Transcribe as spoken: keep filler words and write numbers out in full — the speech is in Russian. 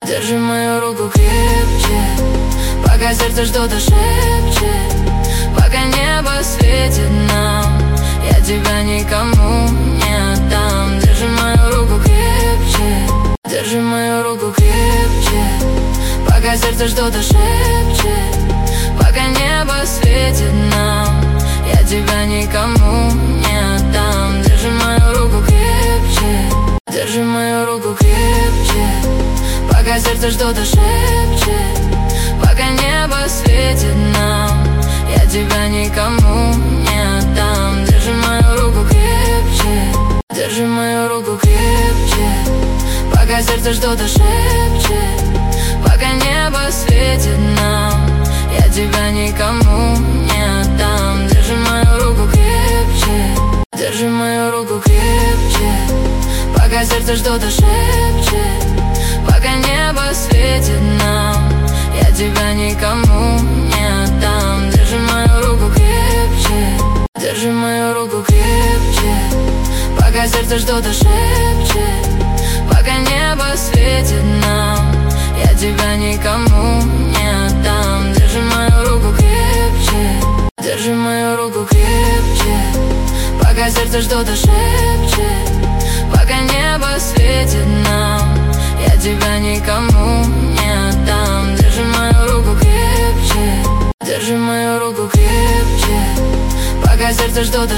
Держи мою руку крепче, пока сердце что-то шепчет, пока небо светит нам, я тебя никому не отдам. Держи мою руку крепче, держи мою руку крепче, пока сердце что-то шепчет, пока небо светит нам, я тебя никому не отдам. Держи мою руку крепче, держи мою руку крепче, пока сердце что-то шепчет, пока небо светит нам, я тебя никому не отдам. Держи мою руку крепче, держи мою руку крепче, пока сердце что-то шепчет, пока небо светит нам, я тебя никому не отдам. Держи мою руку крепче, держи мою руку крепче, пока сердце что-то шепчет, пока небо светит нам, я тебя никому не отдам. Держи мою руку крепче, держи мою руку крепче, пока сердце что-то шепчет, пока небо светит нам, я тебя никому не отдам. Держи мою руку крепче, держи мою руку крепче, пока сердце что-то шепчет, пока небо светит нам, я тебя никому не отдам. Держи мою руку крепче, держи мою руку крепче, пока сердце что-то